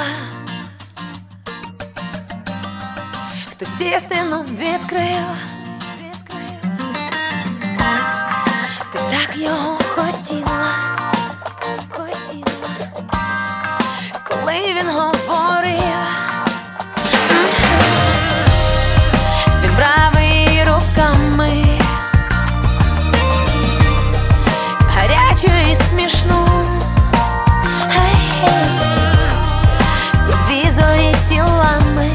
хтось істину відкрив. Ти так його хотіла, коли він говорив. Він брав її руками, гарячу і смішну, як візорі тілами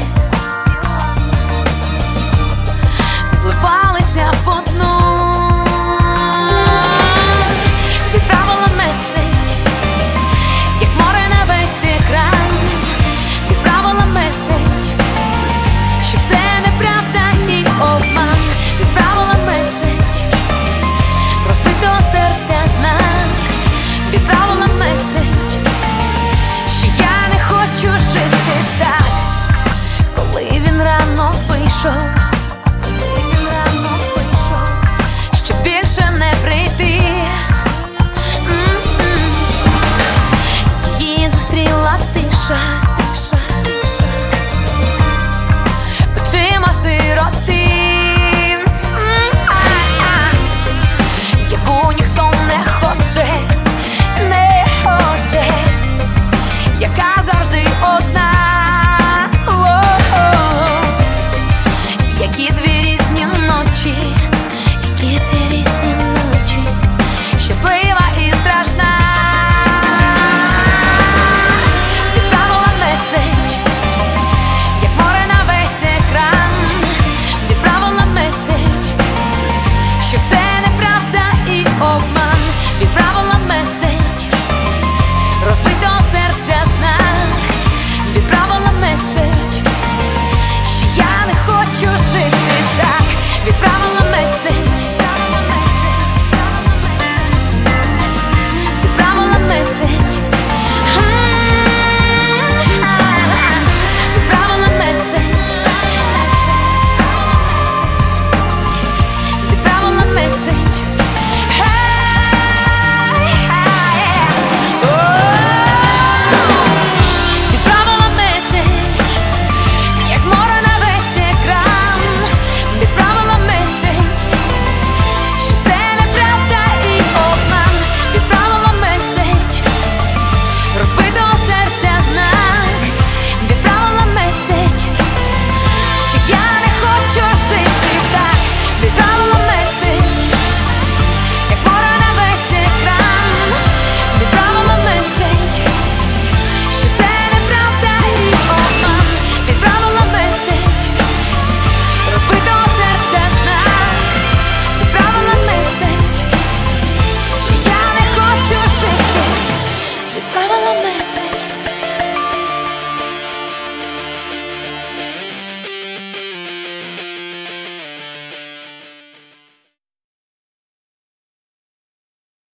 зливалися в одну. Відправила меседж, як море на весь екран. Відправила меседж, що все неправда і обман. Відправила меседж, розбитого серця знак. Відправила меседж, що я не хочу жити так. Коли він рано вийшов,